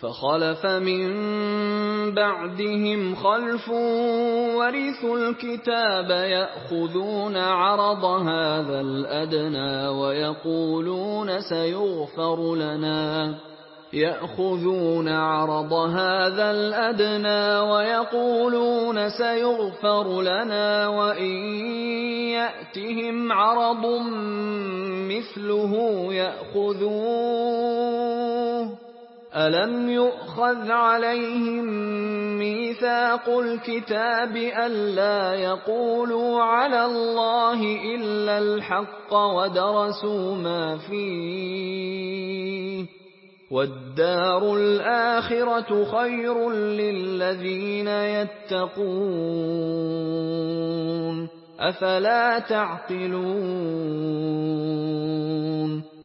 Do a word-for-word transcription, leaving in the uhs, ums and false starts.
فَخَلَفَ مِن بَعْدِهِمْ خَلْفٌ وَرِثُوا الْكِتَابَ يَأْخُذُونَ عَرَضَ هَٰذَا الْأَدْنَىٰ وَيَقُولُونَ سَيُغْفَرُ لَنَا يَأْخُذُونَ عَرَضَ هَٰذَا الْأَدْنَىٰ وَيَقُولُونَ سَيُغْفَرُ لَنَا وَإِن يَأْتِهِمْ عَرَضٌ مِّثْلُهُ يَأْخُذُوهُ ۚ أَلَمْ يُؤْخَذْ عَلَيْهِم مِّيثَاقُ الْكِتَابِ أَلَّا يَقُولُوا عَلَى اللَّهِ إِلَّا الْحَقَّ وَدَرَسُوا مَا فِيهِ ۗ وَالدَّارُ الْآخِرَةُ خَيْرٌ لِّلَّذِينَ يَتَّقُونَ ۗ أَفَلَا تَعْقِلُونَ